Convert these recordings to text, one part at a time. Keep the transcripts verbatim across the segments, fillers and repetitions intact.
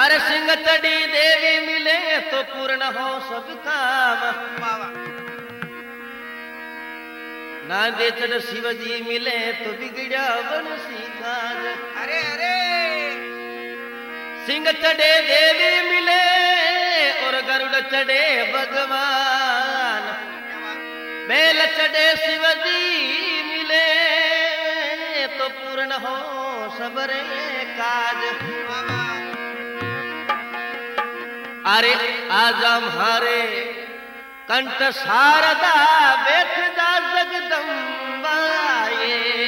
अरे सिंह चढ़ी देवी मिले तो पूर्ण हो सब काम। नांदे चढ़ शिव जी मिले तो बिगड़ा बनसी काज। अरे अरे सिंह चढ़े देवी मिले और गरुड़ चढ़े भगवान। बेल चढ़े शिव जी मिले तो पूर्ण हो सबरे काज। अरे आज हमारे कंठ शारदा बेखदा जगदम्बा ये।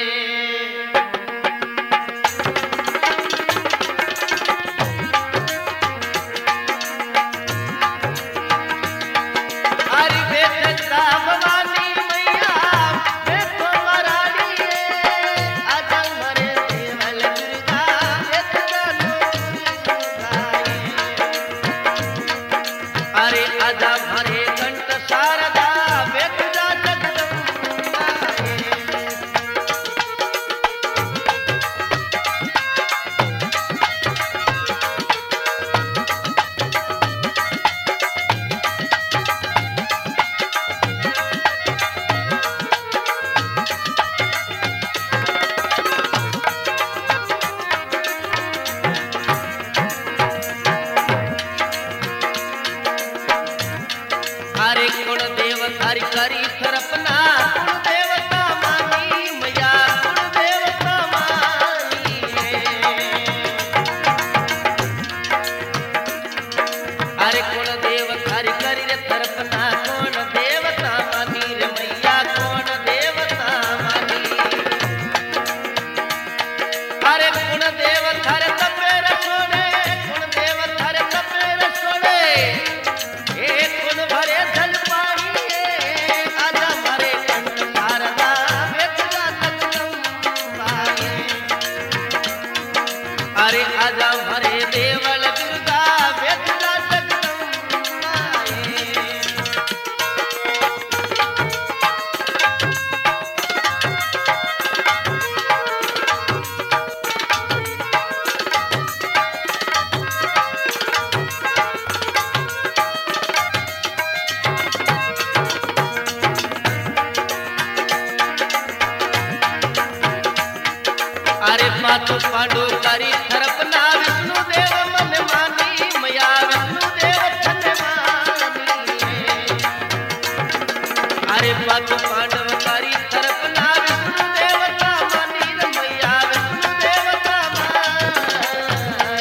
करी थरपना कुल देवता मानी मैया कुल देवता मानी। अरे कुल देवता करी रे थरपना कौन देवता मानी रे मैया कौन देवता मानी। अरे कुल देवता रे तपेर सोने कुल देवता रे तपेर सोने एक कुल भरे जल पानी। अरे आजा भरे देवल दुर्गा बेखदा जगदम्बा ये। अरे पांचों पांडु करी थरपना विष्णु देव मन मानी मैया विष्णु देव छन मानी। अरे पांचों पांडव करी थरपना विष्णु देवता मानी रे मैया विष्णु देवता मानी।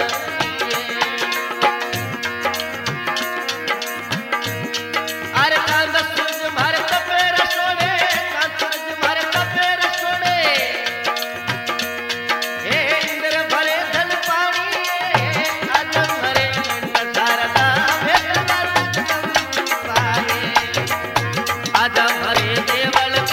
अरे कांद सूरज भर तपेर सोने कांद सूरज भर तपेर सोने आजा भरे देवल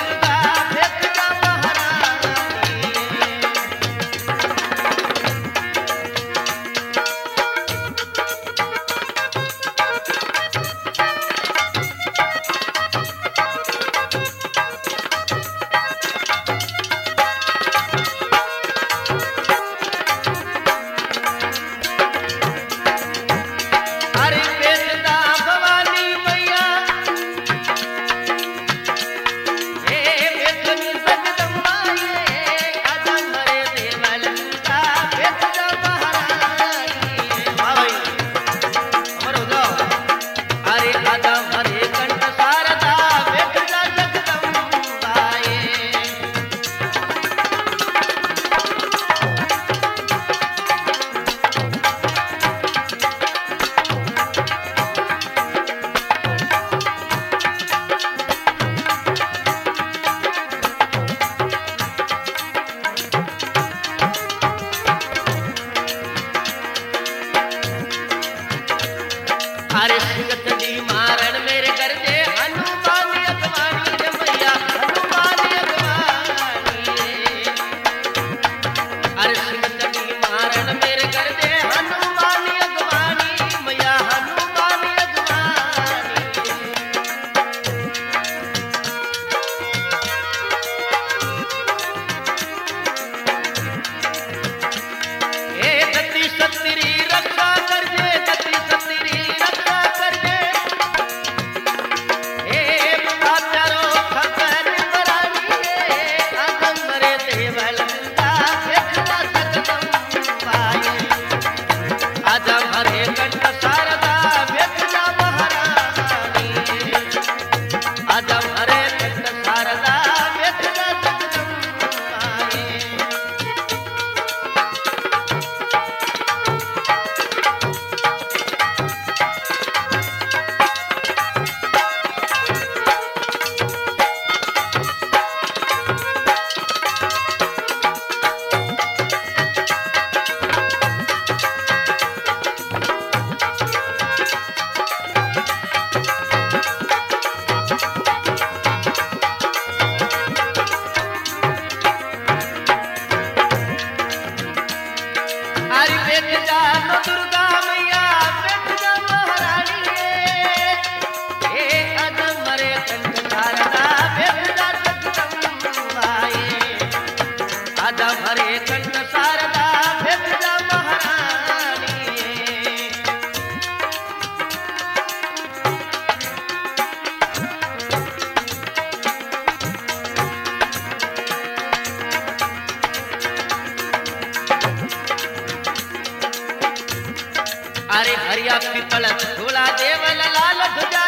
पिपळ धुळा देवल लाल ध्वजा